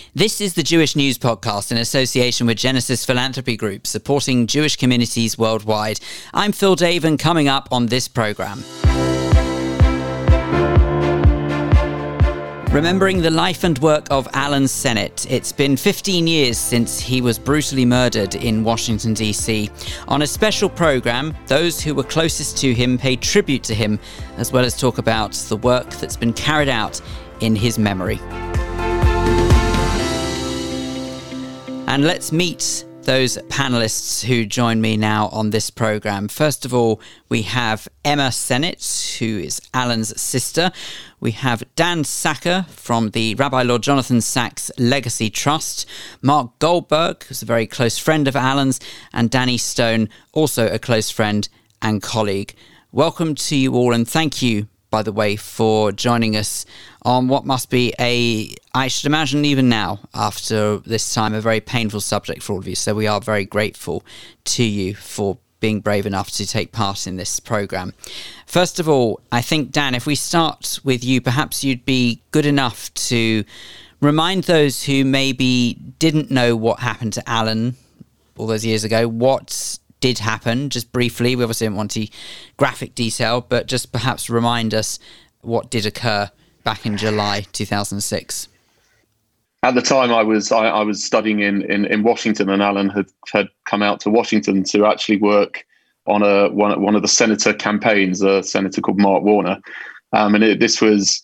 This is the Jewish News Podcast in association with Genesis Philanthropy Group, supporting Jewish communities worldwide. I'm Phil Dave, and coming up on this programme, remembering the life and work of Alan Sennett. It's been 15 years since he was brutally murdered in Washington, D.C. On a special programme, those who were closest to him pay tribute to him, as well as talk about the work that's been carried out in his memory. And let's meet those panellists who join me now on this programme. First of all, we have Emma Sennett, who is Alan's sister. We have Dan Sacker from the Rabbi Lord Jonathan Sacks Legacy Trust. Mark Goldberg, who's a very close friend of Alan's. And Danny Stone, also a close friend and colleague. Welcome to you all, and thank you, by the way, for joining us on what must be I should imagine even now, after this time, a very painful subject for all of you. So we are very grateful to you for being brave enough to take part in this programme. First of all, I think, Dan, if we start with you, perhaps you'd be good enough to remind those who maybe didn't know what happened to Alan all those years ago, what did happen, just briefly. We obviously don't want to graphic detail, but just perhaps remind us what did occur back in July 2006. At the time, I was studying in Washington, and Alan had come out to Washington to actually work on one of the senator campaigns, a senator called Mark Warner, this was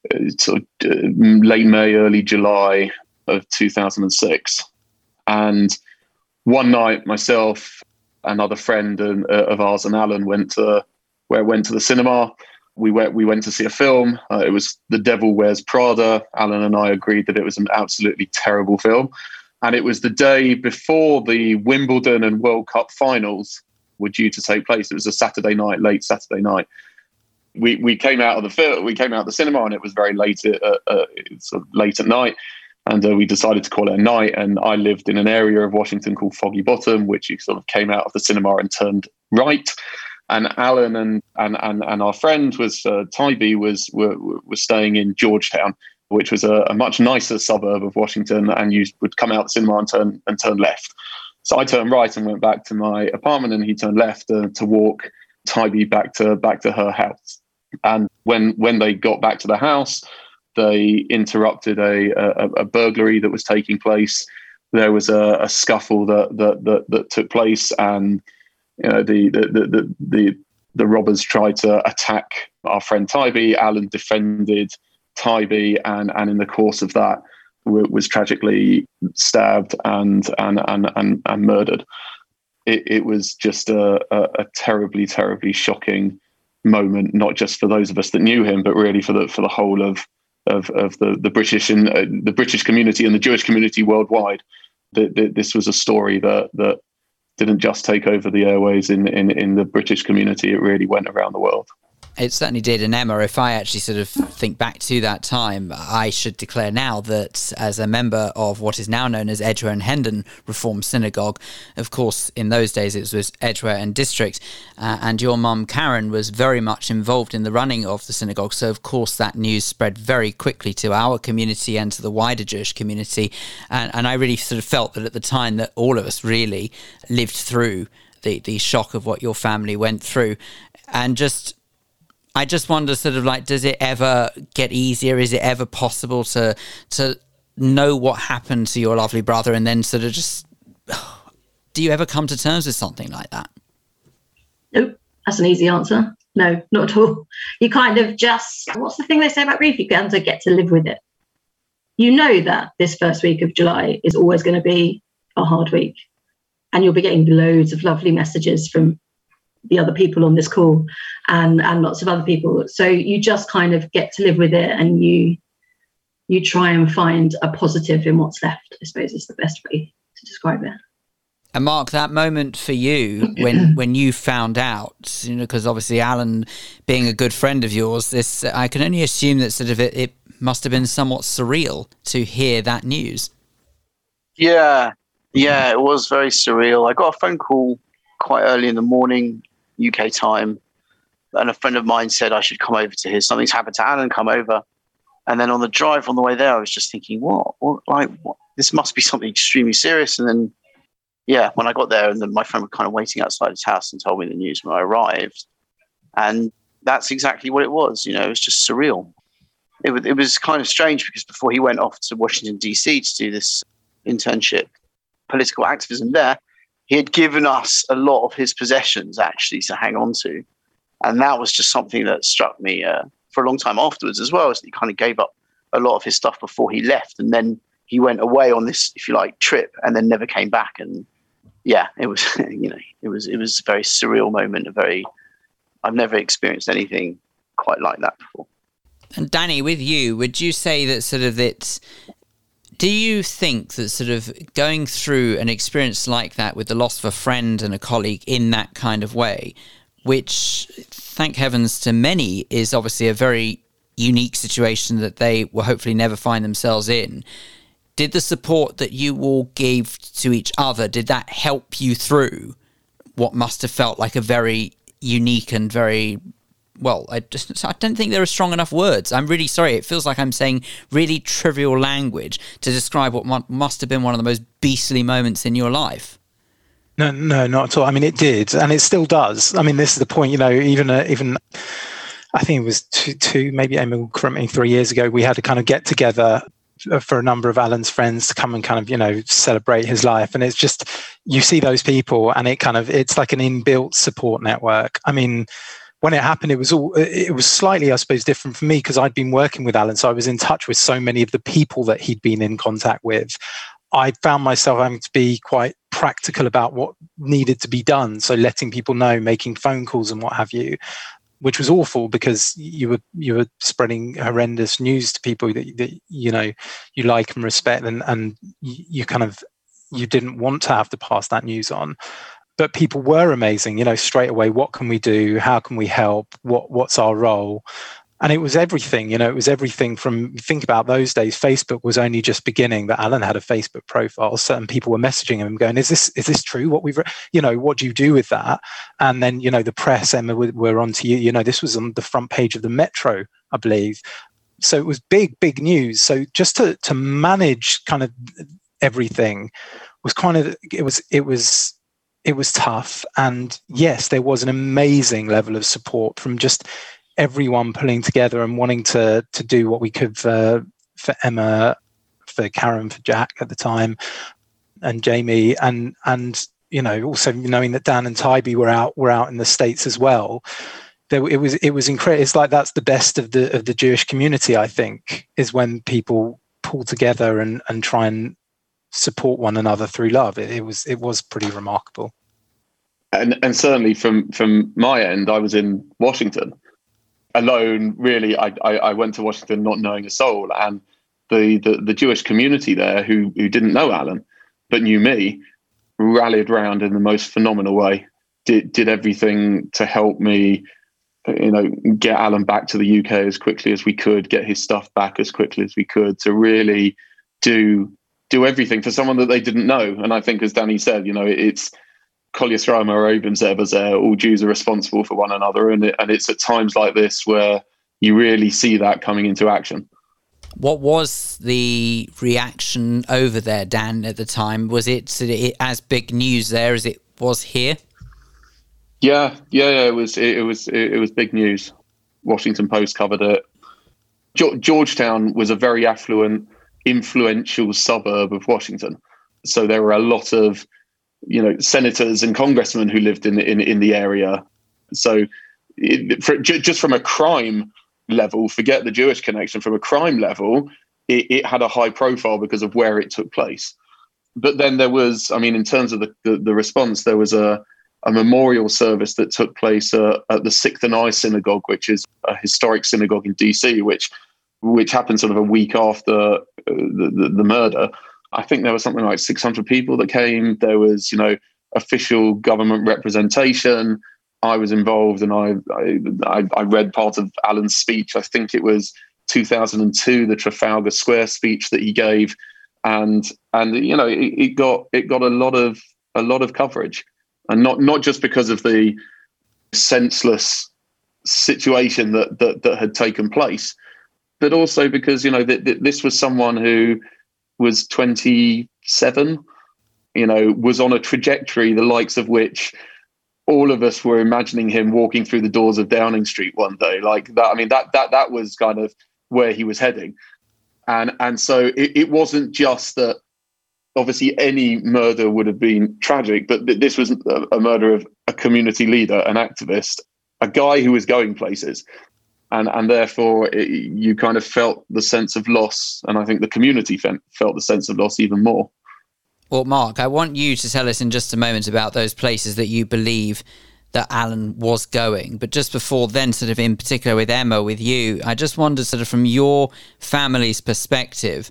late May, early July of 2006. And one night, myself, another friend of ours, and Alan went to the cinema. We went to see a film. It was The Devil Wears Prada. Alan and I agreed that it was an absolutely terrible film. And it was the day before the Wimbledon and World Cup finals were due to take place. It was a Saturday night, late Saturday night. We came out of the film. We came out of the cinema, and it was very late, sort of late at night. And we decided to call it a night. And I lived in an area of Washington called Foggy Bottom, which you sort of came out of the cinema and turned right. And Alan and our friend was Tybee was staying in Georgetown, which was a much nicer suburb of Washington. And you would come out the cinema and turn left. So I turned right and went back to my apartment, and he turned left to walk Tybee back to her house. And when they got back to the house, they interrupted a burglary that was taking place. There was a scuffle that took place, and the robbers tried to attack our friend Tybee. Alan defended Tybee, and in the course of that was tragically stabbed and murdered. It was just a terribly, terribly shocking moment, not just for those of us that knew him, but really for the whole of the British and the British community and the Jewish community worldwide. This was a story that didn't just take over the airways in the British community. It really went around the world. It certainly did. And Emma, if I actually sort of think back to that time, I should declare now that as a member of what is now known as Edgware and Hendon Reformed Synagogue, of course, in those days it was Edgware and District, and your mum, Karen, was very much involved in the running of the synagogue. So, of course, that news spread very quickly to our community and to the wider Jewish community. And I really sort of felt that at the time that all of us really lived through the shock of what your family went through. And I just wonder, sort of like, does it ever get easier? Is it ever possible to know what happened to your lovely brother, and then sort of just, do you ever come to terms with something like that? Nope, that's an easy answer. No, not at all. You kind of just, what's the thing they say about grief? You kind of get to live with it. You know that this first week of July is always going to be a hard week, and you'll be getting loads of lovely messages from the other people on this call and lots of other people. So you just kind of get to live with it, and you try and find a positive in what's left, I suppose is the best way to describe it. And Mark, that moment for you when you found out, because obviously Alan being a good friend of yours, this I can only assume that sort of it must have been somewhat surreal to hear that news. Yeah, it was very surreal. I got a phone call quite early in the morning, UK time, and a friend of mine said I should come over to his. Something's happened to Alan, come over. And then on the drive on the way there, I was just thinking, what? This must be something extremely serious. And then, yeah, when I got there, and then my friend was kind of waiting outside his house and told me the news when I arrived. And that's exactly what it was. It was just surreal. It was kind of strange because before he went off to Washington, D.C. to do this internship, political activism there, he had given us a lot of his possessions actually to hang on to. And that was just something that struck me for a long time afterwards as well, is that he kind of gave up a lot of his stuff before he left. And then he went away on this, if you like, trip and then never came back. And yeah, it was, it was a very surreal moment, I've never experienced anything quite like that before. And Danny, with you, would you say that sort of do you think that sort of going through an experience like that with the loss of a friend and a colleague in that kind of way, which, thank heavens to many, is obviously a very unique situation that they will hopefully never find themselves in, did the support that you all gave to each other, did that help you through what must have felt like a very unique and very... Well, I don't think there are strong enough words. I'm really sorry. It feels like I'm saying really trivial language to describe what must have been one of the most beastly moments in your life. No, not at all. I mean, it did, and it still does. I mean, this is the point. Even I think it was two, maybe 3 years ago, we had to kind of get together for a number of Alan's friends to come and kind of celebrate his life. And it's just, you see those people, and it's like an inbuilt support network. I mean, when it happened, it was slightly, I suppose, different for me because I'd been working with Alan, so I was in touch with so many of the people that he'd been in contact with. I found myself having to be quite practical about what needed to be done, so letting people know, making phone calls and what have you, which was awful because you were spreading horrendous news to people that you like and respect, and you didn't want to have to pass that news on. But people were amazing, straight away. What can we do? How can we help? What's our role? And it was everything, it was everything from, think about those days, Facebook was only just beginning, that Alan had a Facebook profile. Certain people were messaging him going, is this true? What what do you do with that? And then, the press, Emma, were on to you. This was on the front page of the Metro, I believe. So it was big news. So just to manage kind of everything was kind of, it was tough. And yes, there was an amazing level of support from just everyone pulling together and wanting to do what we could for Emma, for Karen, for Jack at the time, and Jamie, and also knowing that Dan and Tybee were out in the States as well. It was incredible. It's like that's the best of the Jewish community, I think, is when people pull together and try and support one another through love. It was pretty remarkable. And certainly from my end, I was in Washington alone. Really, I went to Washington not knowing a soul, and the Jewish community there who didn't know Alan but knew me rallied round in the most phenomenal way. Did everything to help me, get Alan back to the UK as quickly as we could, get his stuff back as quickly as we could, to really do everything for someone that they didn't know. And I think, as Danny said, it's Kol Yisrael Me'orevim Zeh B'Zeh. All Jews are responsible for one another, and it's at times like this where you really see that coming into action. What was the reaction over there, Dan, at the time? Was it as big news there as it was here? Yeah. It was big news. Washington Post covered it. Georgetown was a very affluent, influential suburb of Washington, so there were a lot of senators and congressmen who lived in the area. So just from a crime level, forget the Jewish connection, from a crime level, it had a high profile because of where it took place. But then there was, in terms of the response, there was a memorial service that took place at the Sixth and I Synagogue, which is a historic synagogue in DC, which happened sort of a week after the murder. I think there was something like 600 people that came. There was, official government representation. I was involved, and I read part of Alan's speech. I think it was 2002, the Trafalgar Square speech that he gave, and it got a lot of coverage, and not just because of the senseless situation that had taken place, but also because, this was someone who was 27, was on a trajectory the likes of which all of us were imagining him walking through the doors of Downing Street one day. Like that, I mean, that was kind of where he was heading. And so it wasn't just that obviously any murder would have been tragic, but this was a murder of a community leader, an activist, a guy who was going places. And therefore you kind of felt the sense of loss. And I think the community felt the sense of loss even more. Well, Mark, I want you to tell us in just a moment about those places that you believe that Alan was going. But just before then, sort of in particular with Emma, with you, I just wondered sort of from your family's perspective,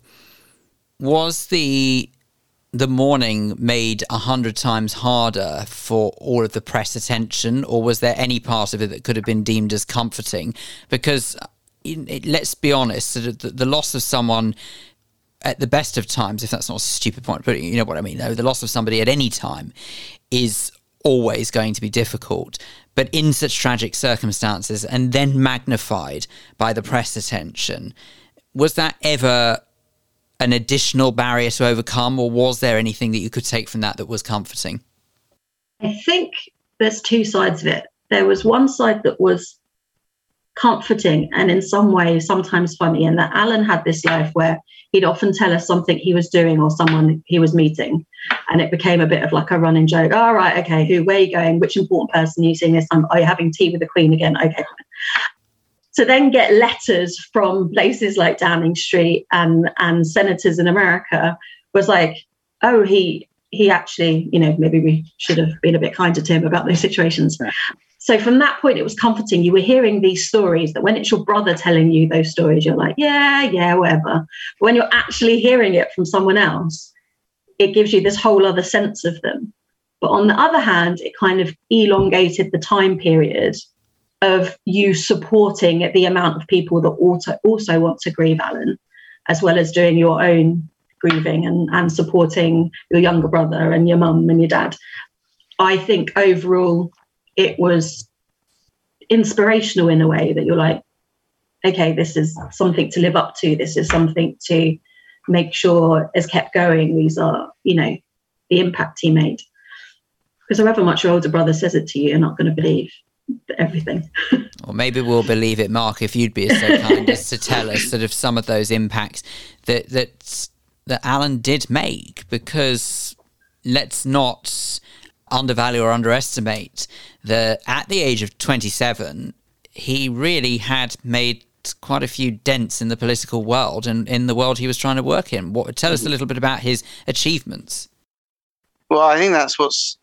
was the morning made 100 times harder for all of the press attention, or was there any part of it that could have been deemed as comforting? Because let's be honest, the loss of someone at the best of times, if that's not a stupid point, but you know what I mean, though, the loss of somebody at any time is always going to be difficult. But in such tragic circumstances, and then magnified by the press attention, was that ever an additional barrier to overcome, or was there anything that you could take from that was comforting? I think there's two sides of it. There was one side that was comforting and in some way sometimes funny, and that Alan had this life where he'd often tell us something he was doing or someone he was meeting, and it became a bit of like a running joke. All right, okay, where are you going? Which important person are you seeing this time? Are you having tea with the Queen again? Okay. To then get letters from places like Downing Street and senators in America was like, oh, he actually, maybe we should have been a bit kinder to him about those situations. Yeah. So from that point, it was comforting. You were hearing these stories that when it's your brother telling you those stories, you're like, yeah, whatever. But when you're actually hearing it from someone else, it gives you this whole other sense of them. But on the other hand, it kind of elongated the time period of you supporting the amount of people that also want to grieve Alan, as well as doing your own grieving and supporting your younger brother and your mum and your dad. I think overall it was inspirational in a way that you're like, okay, this is something to live up to. This is something to make sure is kept going. These are, the impact he made. Because however much your older brother says it to you, you're not going to believe everything. Or maybe we'll believe it, Mark, if you'd be so kind as to tell us sort of some of those impacts that Alan did make, because let's not undervalue or underestimate that at the age of 27, he really had made quite a few dents in the political world and in the world he was trying to work in. Tell us a little bit about his achievements. Well, I think that's what's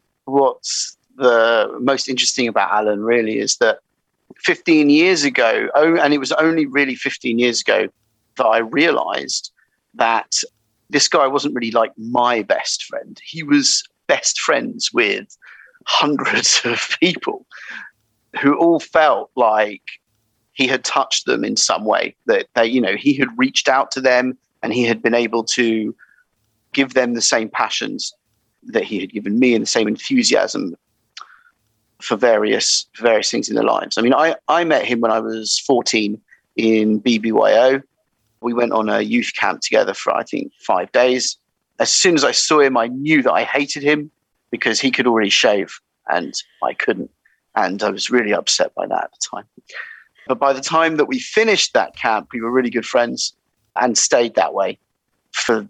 the most interesting about Alan, really, is that 15 years ago, and it was only really 15 years ago that I realized that this guy wasn't really like my best friend. He was best friends with hundreds of people who all felt like he had touched them in some way, that he had reached out to them and he had been able to give them the same passions that he had given me and the same enthusiasm for various things in their lives. I mean, I met him when I was 14 in BBYO. We went on a youth camp together for, I think, 5 days. As soon as I saw him, I knew that I hated him because he could already shave and I couldn't. And I was really upset by that at the time. But by the time that we finished that camp, we were really good friends and stayed that way for,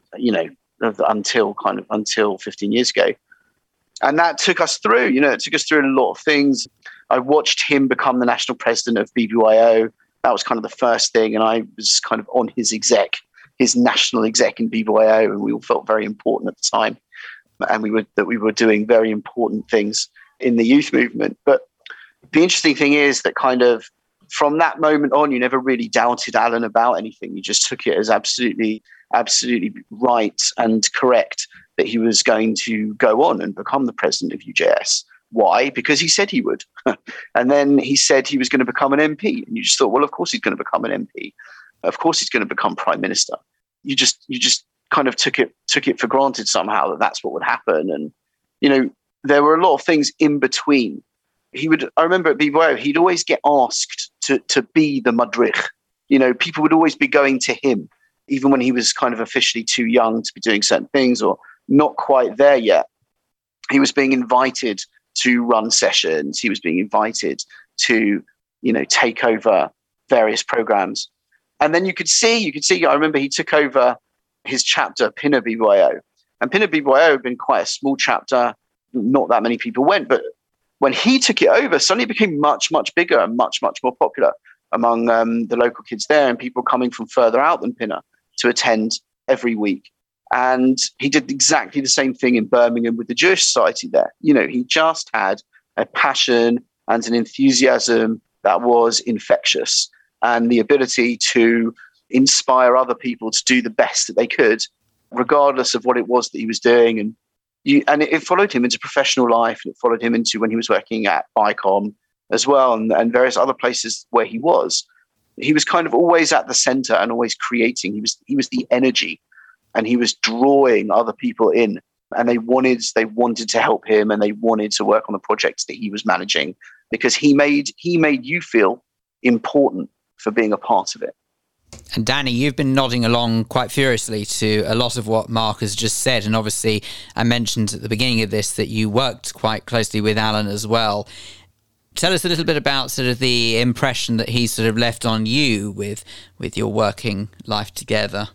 until 15 years ago. And that took us through, it took us through a lot of things. I watched him become the national president of BBYO. That was kind of the first thing. And I was kind of on his national exec in BBYO, and we all felt very important at the time. And we were doing very important things in the youth movement. But the interesting thing is that kind of from that moment on, you never really doubted Alan about anything. You just took it as absolutely right and correct that he was going to go on and become the president of UJS. Why? Because he said he would. And then he said he was going to become an MP. And you just thought, well, of course he's going to become an MP. Of course he's going to become prime minister. You just kind of took it for granted somehow that that's what would happen. And, there were a lot of things in between. I remember at BBYO, he'd always get asked to be the madrich, people would always be going to him, even when he was kind of officially too young to be doing certain things or not quite there yet. He was being invited to run sessions. He was being invited to, take over various programs. And then you could see, I remember he took over his chapter, Pinot BYO. And Pinot BYO had been quite a small chapter. Not that many people went, but when he took it over, suddenly it became much, much bigger and much, much more popular among the local kids there and people coming from further out than Pinner to attend every week. And he did exactly the same thing in Birmingham with the Jewish Society there. He just had a passion and an enthusiasm that was infectious, and the ability to inspire other people to do the best that they could, regardless of what it was that he was doing. And it followed him into professional life. It followed him into when he was working at BICOM as well, and various other places where he was. He was kind of always at the center and always creating. He was the energy, and he was drawing other people in, and they wanted to help him, and they wanted to work on the projects that he was managing because he made you feel important for being a part of it. And Danny, you've been nodding along quite furiously to a lot of what Mark has just said. And obviously, I mentioned at the beginning of this that you worked quite closely with Alan as well. Tell us a little bit about sort of the impression that he sort of left on you with your working life together.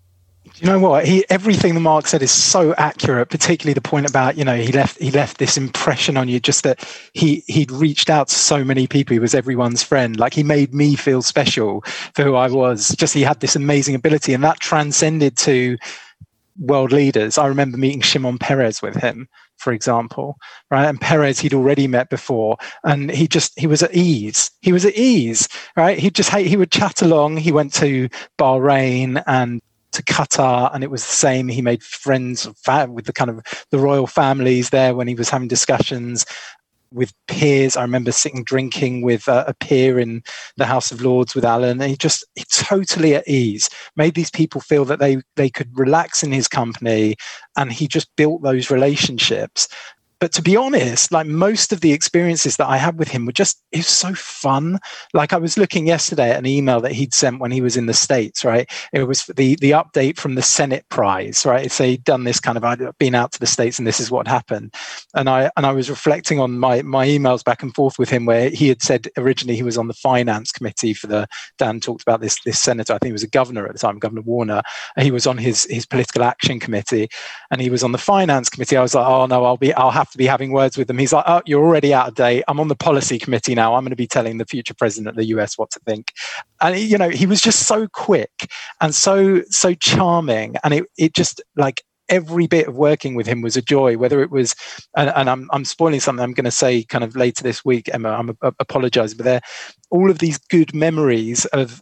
You know what? Everything that Mark said is so accurate, particularly the point about, he left this impression on you, just that he'd reached out to so many people. He was everyone's friend. Like, he made me feel special for who I was. Just, he had this amazing ability, and that transcended to world leaders. I remember meeting Shimon Peres with him, for example, right? And Peres he'd already met before, and he was at ease. He was at ease, right? He would chat along. He went to Bahrain and to Qatar, and it was the same. He made friends with the kind of the royal families there when he was having discussions with peers. I remember sitting drinking with a peer in the House of Lords with Alan, and he totally at ease, made these people feel that they could relax in his company, and he just built those relationships. But to be honest, like, most of the experiences that I had with him it was so fun. Like, I was looking yesterday at an email that he'd sent when he was in the States, right? It was the update from the Senate Prize, right? So he'd done this kind of, I'd been out to the States and this is what happened. And I was reflecting on my emails back and forth with him, where he had said originally he was on the finance committee for Dan talked about this senator. I think he was a governor at the time, Governor Warner. And he was on his political action committee, and he was on the finance committee. I was like, oh no, I'll have to be having words with them. He's like, oh, you're already out of date. I'm on the policy committee now. I'm going to be telling the future president of the US what to think. And he was just so quick and so charming, and it just, like, every bit of working with him was a joy. Whether it was, and I'm spoiling something I'm going to say kind of later this week, Emma, I'm apologizing, but they're all of these good memories of,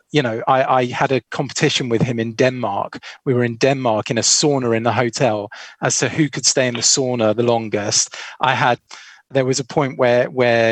I had a competition with him in Denmark. We were in Denmark in a sauna in the hotel as to who could stay in the sauna the longest. There was a point where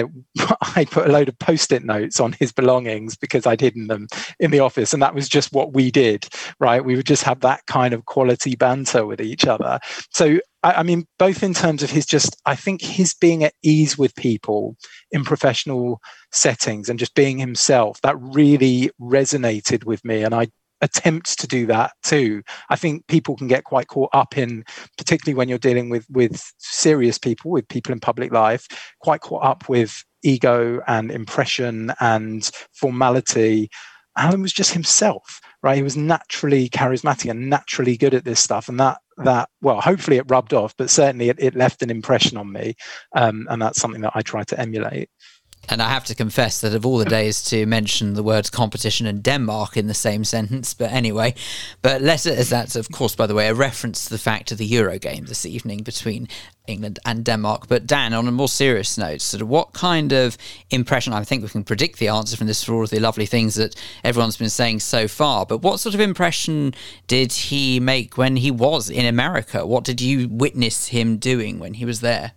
I put a load of Post-it notes on his belongings because I'd hidden them in the office. And that was just what we did, right? We would just have that kind of quality banter with each other. So, I mean, both in terms of I think his being at ease with people in professional settings and just being himself, that really resonated with me. And I attempt to do that too. I think people can get quite caught up in, particularly when you're dealing with serious people, with people in public life, quite caught up with ego and impression and formality. Alan was just himself, right? He was naturally charismatic and naturally good at this stuff. And that well, hopefully it rubbed off, but certainly it left an impression on me. And that's something that I try to emulate. And I have to confess that of all the days to mention the words competition and Denmark in the same sentence, but anyway, that's, of course, by the way, a reference to the fact of the Euro game this evening between England and Denmark. But Dan, on a more serious note, sort of what kind of impression, I think we can predict the answer from this for all of the lovely things that everyone's been saying so far, but what sort of impression did he make when he was in America? What did you witness him doing when he was there?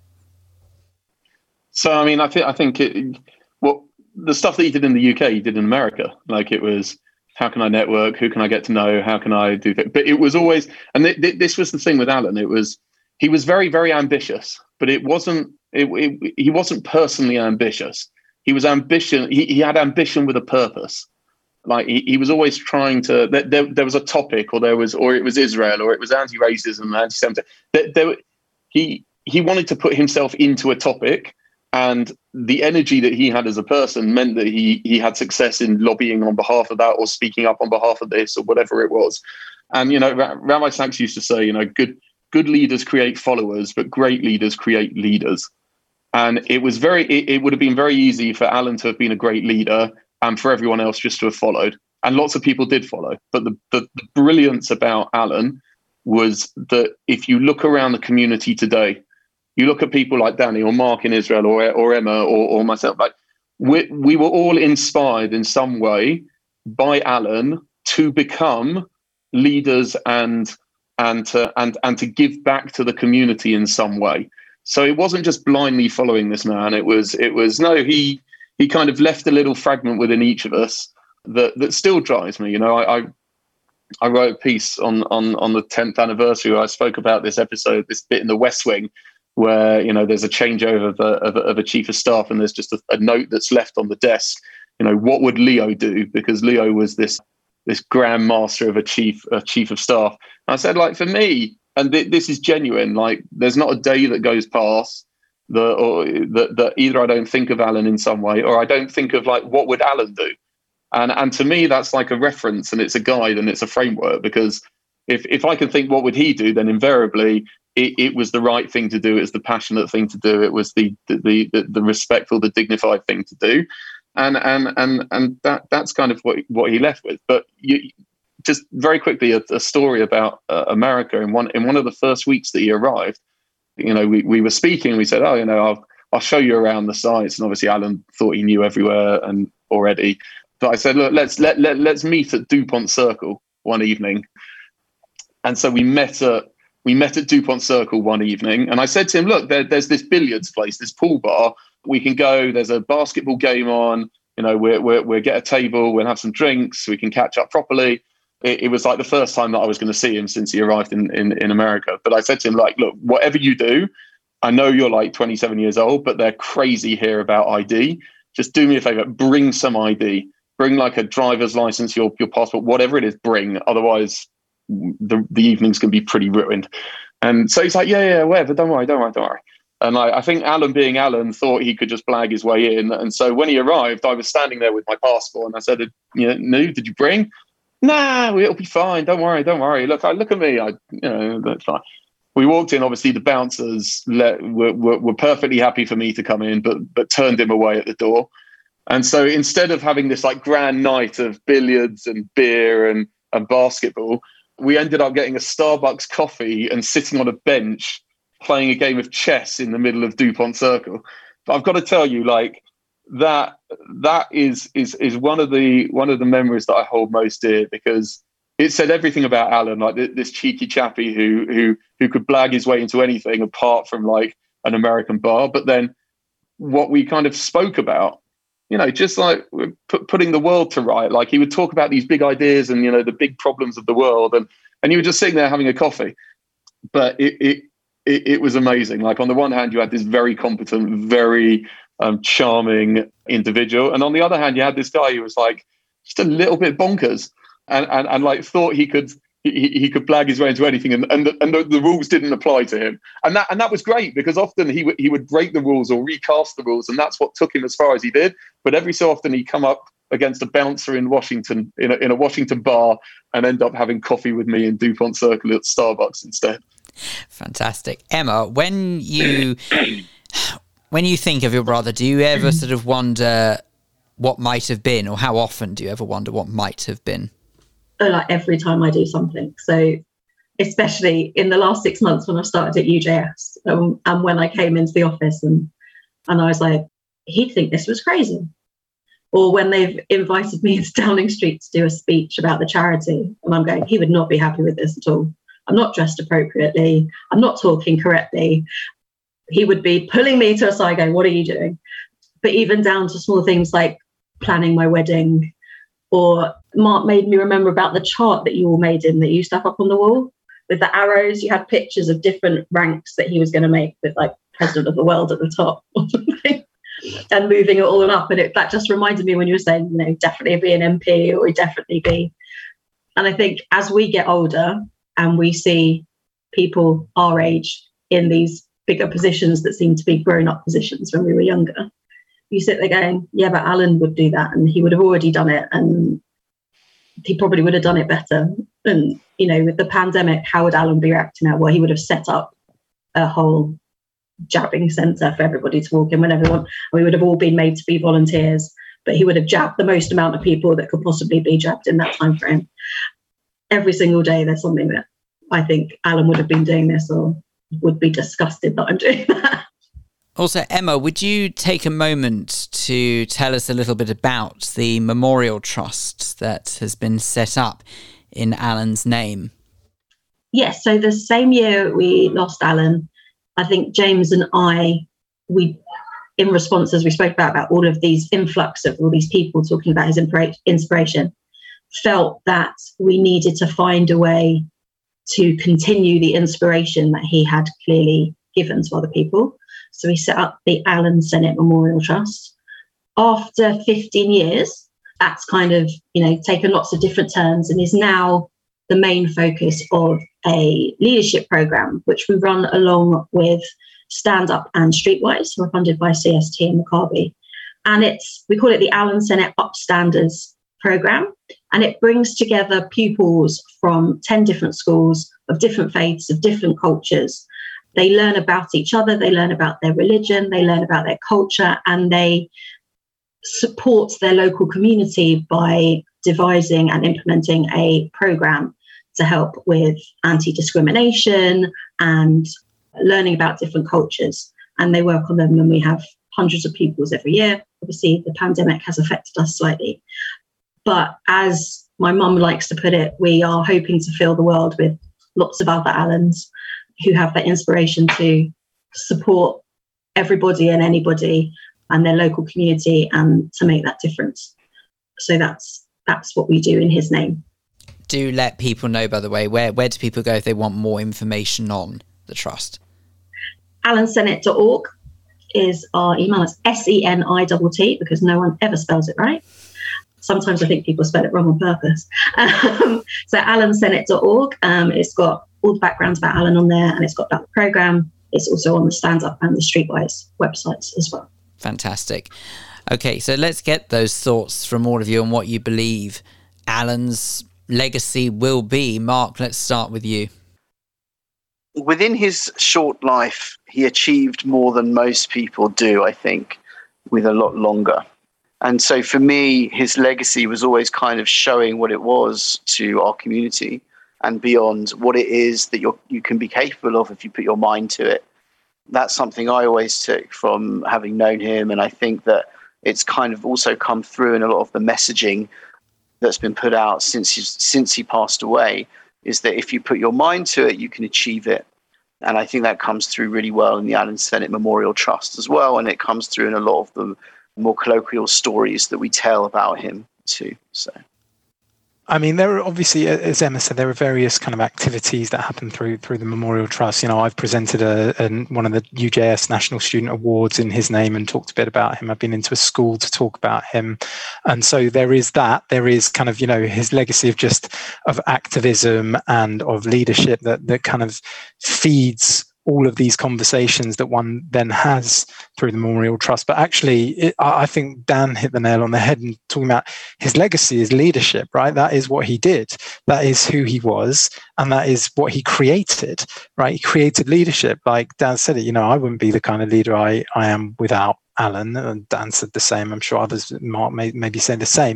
So, I mean, I think the stuff that he did in the UK, he did in America. Like, it was, how can I network? Who can I get to know? How can I do things? But it was always, and this was the thing with Alan. He was very, very ambitious, but he wasn't personally ambitious. He was ambition. He had ambition with a purpose. Like he was always trying to. There was a topic, or it was Israel, or it was anti-racism, anti-Semitism. He wanted to put himself into a topic, and the energy that he had as a person meant that he had success in lobbying on behalf of that, or speaking up on behalf of this, or whatever it was. And Rabbi Sacks used to say, good leaders create followers, but great leaders create leaders. And it would have been very easy for Alan to have been a great leader, and for everyone else just to have followed. And lots of people did follow. But the brilliance about Alan was that if you look around the community today, you look at people like Danny or Mark in Israel, or Emma or myself, like we were all inspired in some way by Alan to become leaders and to give back to the community in some way. So it wasn't just blindly following this man. It was no, he kind of left a little fragment within each of us that still drives me. I wrote a piece on the 10th anniversary where I spoke about this bit in the West Wing, where there's a changeover of a chief of staff, and there's just a note that's left on the desk. What would Leo do? Because Leo was this grand master of a chief of staff. And I said, like, for me, and this is genuine, like, there's not a day that goes past that either I don't think of Alan in some way, or I don't think of, like, what would Alan do? And to me, that's like a reference, and it's a guide, and it's a framework, because if I can think what would he do, then invariably it was the right thing to do. It was the passionate thing to do. It was the respectful, the dignified thing to do. And that's kind of what he left with. But just very quickly, a story about America. In one of the first weeks that he arrived, we were speaking. We said, I'll show you around the sites. And obviously, Alan thought he knew everywhere and already. But I said, look, let's meet at DuPont Circle one evening. And so we met at DuPont Circle one evening. And I said to him, look, there's this billiards place, this pool bar. We can go. There's a basketball game on. We'll get a table. We'll have some drinks. We can catch up properly. It was like the first time that I was going to see him since he arrived in America. But I said to him, like, look, whatever you do, I know you're like 27 years old, but they're crazy here about ID. Just do me a favor, bring some ID. Bring like a driver's license, your passport, whatever it is, bring. Otherwise, the evening's going to be pretty ruined. And so he's like, yeah, whatever, don't worry. And I think Alan, being Alan, thought he could just blag his way in. And so when he arrived, I was standing there with my passport, and I said, no, did you bring? Nah, it'll be fine. Don't worry. Look at me. That's fine. We walked in. Obviously, the bouncers were perfectly happy for me to come in, but turned him away at the door. And so instead of having this like grand night of billiards and beer and basketball, we ended up getting a Starbucks coffee and sitting on a bench playing a game of chess in the middle of DuPont Circle. But I've got to tell you, like, that is one of the memories that I hold most dear, because it said everything about Alan, like this cheeky chappy who could blag his way into anything apart from like an American bar. But then what we kind of spoke about, just like putting the world to right. Like, he would talk about these big ideas and, the big problems of the world. And you were just sitting there having a coffee. But it was amazing. Like, on the one hand, you had this very competent, very charming individual. And on the other hand, you had this guy who was like just a little bit bonkers and like thought he could blag his way into anything, and the rules didn't apply to him, and that was great, because often he would break the rules or recast the rules, and that's what took him as far as he did. But every so often he'd come up against a bouncer in Washington in a Washington bar and end up having coffee with me in DuPont Circle at Starbucks instead. Fantastic. Emma, when you think of your brother, do you ever sort of wonder what might have been, or how often do you ever wonder what might have been? Like every time I do something. So especially in the last 6 months when I started at UJS, and when I came into the office and I was like, he'd think this was crazy. Or when they've invited me into Downing Street to do a speech about the charity, and I'm going, he would not be happy with this at all. I'm not dressed appropriately. I'm not talking correctly. He would be pulling me to a side going, what are you doing? But even down to small things like planning my wedding. Or Mark made me remember about the chart that you all made that you stuck up on the wall with the arrows. You had pictures of different ranks that he was going to make with like president of the world at the top or something. and moving it all up. And that just reminded me when you were saying, definitely be an MP or definitely be. And I think as we get older and we see people our age in these bigger positions that seem to be grown-up positions when we were younger, you sit there going, yeah, but Alan would do that and he would have already done it and he probably would have done it better. And, with the pandemic, how would Alan be reacting now? Well, he would have set up a whole jabbing centre for everybody to walk in whenever we would have all been made to be volunteers, but he would have jabbed the most amount of people that could possibly be jabbed in that time frame. Every single day there's something that I think Alan would have been doing this or would be disgusted that I'm doing that. Also, Emma, would you take a moment to tell us a little bit about the Memorial Trust that has been set up in Alan's name? Yes, so the same year we lost Alan, I think James and I, in response, as we spoke about all of these influx of all these people talking about his inspiration, felt that we needed to find a way to continue the inspiration that he had clearly given to other people. So we set up the Alan Sennett Memorial Trust. After 15 years, that's kind of, taken lots of different turns and is now the main focus of a leadership program, which we run along with Stand Up and Streetwise, who are funded by CST and Maccabi. And we call it the Alan Sennett Upstanders program. And it brings together pupils from 10 different schools of different faiths, of different cultures. They learn about each other, they learn about their religion, they learn about their culture, and they support their local community by devising and implementing a program to help with anti-discrimination and learning about different cultures. And they work on them, and we have hundreds of pupils every year. Obviously, the pandemic has affected us slightly. But as my mum likes to put it, we are hoping to fill the world with lots of other Alans who have that inspiration to support everybody and anybody and their local community and to make that difference. So that's what we do in his name. Do let people know, by the way, where do people go if they want more information on the trust? alansennett.org is our email. It's SENITT because no one ever spells it right. Sometimes I think people spell it wrong on purpose. So alansennett.org. It's got all the backgrounds about Alan on there, and it's got that program. It's also on the Stand Up and the Streetwise websites as well. Fantastic. Okay, so let's get those thoughts from all of you on what you believe Alan's legacy will be. Mark, let's start with you. Within his short life, he achieved more than most people do, I think, with a lot longer. And so for me, his legacy was always kind of showing what it was to our community and beyond, what it is that you can be capable of if you put your mind to it. That's something I always took from having known him. And I think that it's kind of also come through in a lot of the messaging that's been put out since he passed away, is that if you put your mind to it, you can achieve it. And I think that comes through really well in the Alan Sennett Memorial Trust as well. And it comes through in a lot of the more colloquial stories that we tell about him too. So, I mean, there are obviously, as Emma said, there are various kind of activities that happen through the Memorial Trust. I've presented one of the UJS National Student Awards in his name and talked a bit about him. I've been into a school to talk about him. And so there is that. There is kind of, his legacy of activism and of leadership that kind of feeds all of these conversations that one then has through the Memorial Trust. But actually, I think Dan hit the nail on the head in talking about his legacy is leadership, right? That is what he did. That is who he was. And that is what he created, right? He created leadership. Like Dan said it, I wouldn't be the kind of leader I am without Alan. And Dan said the same. I'm sure others, Mark, maybe say the same.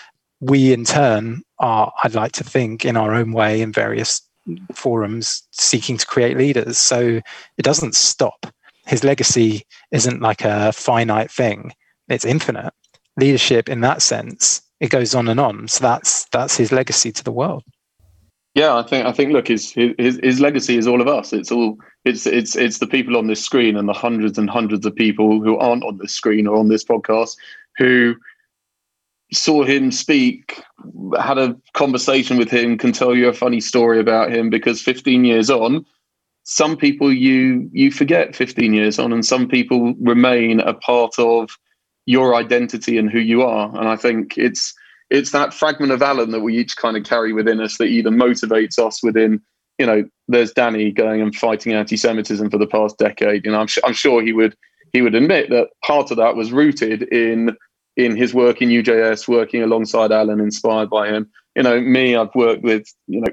We in turn are, I'd like to think, in our own way in various forums seeking to create leaders. So it doesn't stop. His legacy isn't like a finite thing. It's infinite. Leadership in that sense, it goes on and on. So that's his legacy to the world. Yeah, I think look, his legacy is all of us. It's the people on this screen and the hundreds and hundreds of people who aren't on this screen or on this podcast who saw him speak, had a conversation with him, can tell you a funny story about him, because 15 years on, some people you forget 15 years on, and some people remain a part of your identity and who you are. And I think it's that fragment of Alan that we each kind of carry within us that either motivates us within, there's Danny going and fighting anti-Semitism for the past decade. I'm sure he would admit that part of that was rooted in his work in UJS, working alongside Alan, inspired by him. Me, I've worked with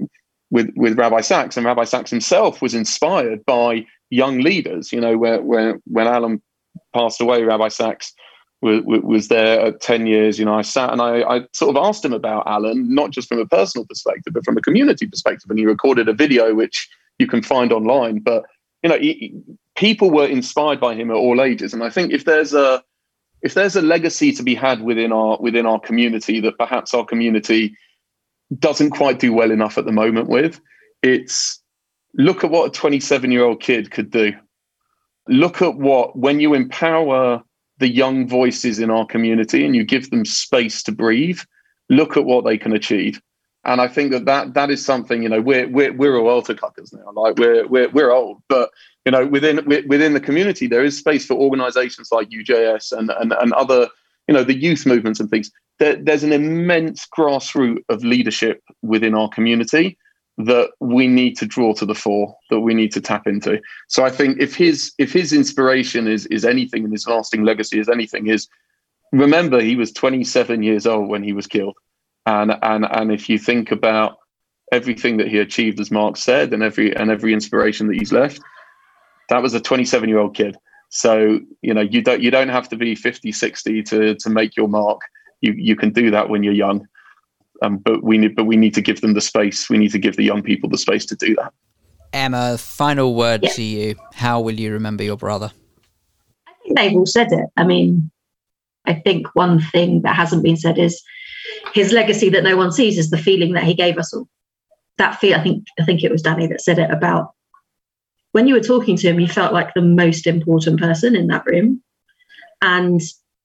Rabbi Sachs, and Rabbi Sachs himself was inspired by young leaders. When Alan passed away, Rabbi Sachs was there at 10 years. I sat and I sort of asked him about Alan, not just from a personal perspective, but from a community perspective. And he recorded a video, which you can find online. But, people were inspired by him at all ages. And I think if there's a legacy to be had within our community that perhaps our community doesn't quite do well enough at the moment with, it's look at what a 27-year-old kid could do. Look at when you empower the young voices in our community and you give them space to breathe, look at what they can achieve. And I think that is something, we're a world to cuckers now. Like we're old, but within the community there is space for organizations like UJS and other, the youth movements and things. There's an immense grassroots of leadership within our community that we need to draw to the fore, that we need to tap into. So I think if his inspiration is anything, and his lasting legacy is anything, is remember he was 27 years old when he was killed. And if you think about everything that he achieved, as Mark said, and every inspiration that he's left, that was a 27-year-old kid. So, you don't have to be 50, 60 to make your mark. You can do that when you're young. But we need to give them the space. We need to give the young people the space to do that. Emma, final word to you. How will you remember your brother? I think they've all said it. I mean, I think one thing that hasn't been said is his legacy that no one sees is the feeling that he gave us all. That feel, I think it was Danny that said it, about when you were talking to him, you felt like the most important person in that room. And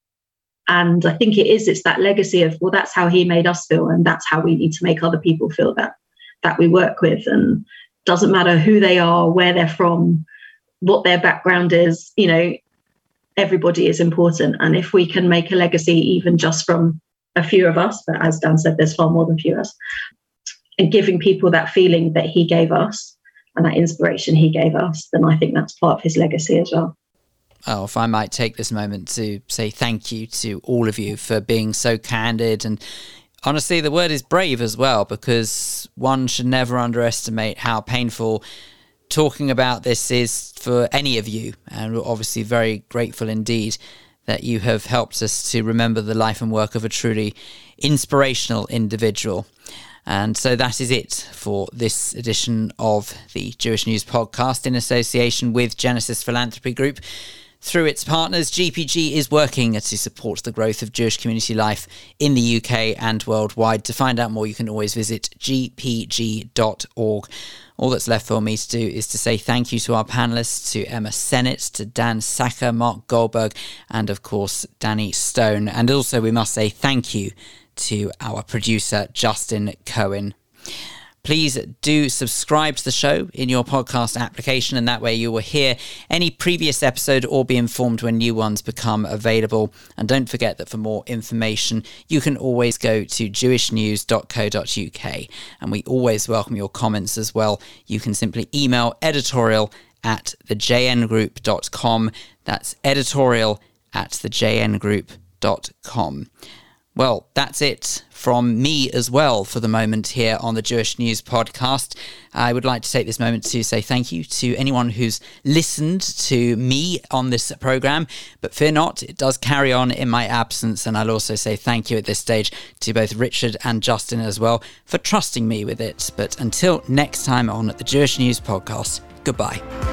I think it's that legacy of, well, that's how he made us feel, and that's how we need to make other people feel that we work with. And doesn't matter who they are, where they're from, what their background is, everybody is important. And if we can make a legacy, even just from a few of us, but as Dan said, there's far more than few of us, and giving people that feeling that he gave us and that inspiration he gave us, then I think that's part of his legacy as well. Oh, if I might take this moment to say thank you to all of you for being so candid. And honestly, the word is brave as well, because one should never underestimate how painful talking about this is for any of you. And we're obviously very grateful indeed that you have helped us to remember the life and work of a truly inspirational individual. And so that is it for this edition of the Jewish News Podcast in association with Genesis Philanthropy Group. Through its partners, GPG is working to support the growth of Jewish community life in the UK and worldwide. To find out more, you can always visit gpg.org. All that's left for me to do is to say thank you to our panellists, to Emma Sennett, to Dan Sacker, Mark Goldberg, and of course, Danny Stone. And also we must say thank you to our producer, Justin Cohen. Please do subscribe to the show in your podcast application, and that way you will hear any previous episode or be informed when new ones become available. And don't forget that for more information, you can always go to jewishnews.co.uk. And we always welcome your comments as well. You can simply email editorial@thejngroup.com. That's editorial@thejngroup.com. Well, that's it from me as well for the moment here on the Jewish News Podcast. I would like to take this moment to say thank you to anyone who's listened to me on this programme, but fear not, it does carry on in my absence, and I'll also say thank you at this stage to both Richard and Justin as well for trusting me with it. But until next time on the Jewish News Podcast, goodbye.